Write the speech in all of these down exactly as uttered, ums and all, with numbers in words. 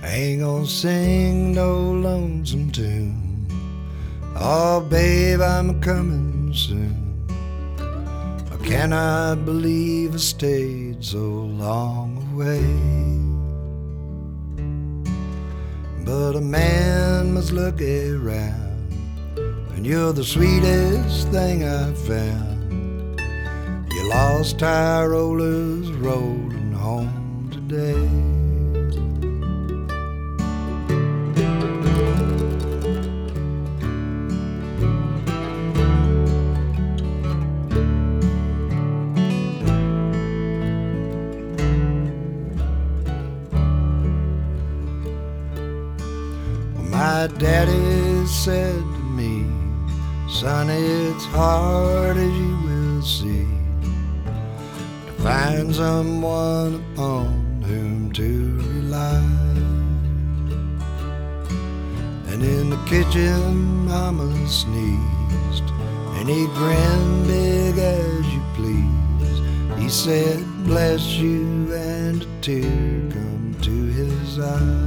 Ain't gonna sing no lonesome tune. Oh, babe, I'm coming soon. I cannot believe I stayed so long away. But a man must look around, and you're the sweetest thing I've found. Your lost tire rollers rolling home today. My daddy said to me, son, it's hard as you will see to find someone upon whom to rely. And in the kitchen mama sneezed, and he grinned big as you please. He said, bless you, and a tear come to his eye.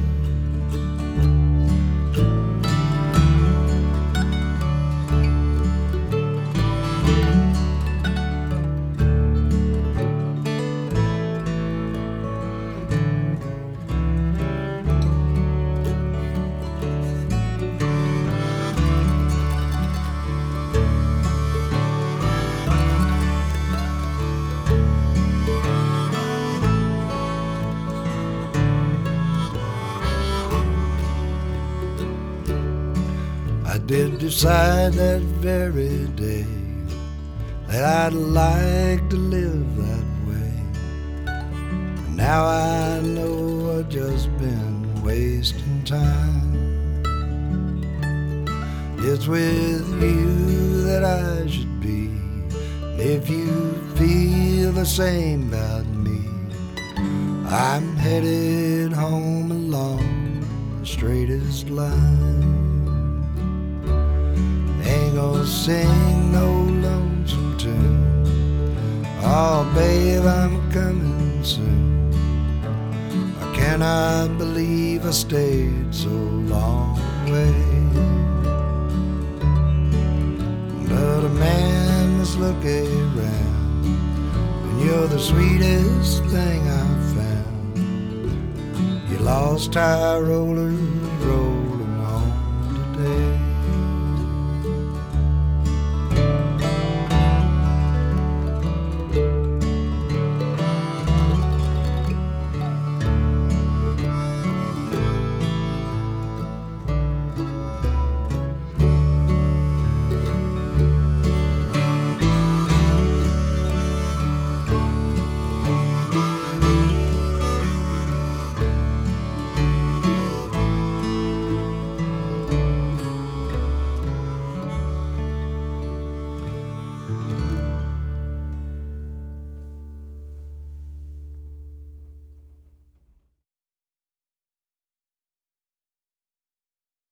I did decide that very day that I'd like to live that way. And now I know I've just been wasting time. It's with you that I should be. If you feel the same about me, I'm headed home along the straightest line. Ain't gonna sing no lonesome tune. Oh, babe, I'm coming soon. I cannot believe I stayed so long away. But a man must look around, and you're the sweetest thing I've found. Your lost tire rollers roll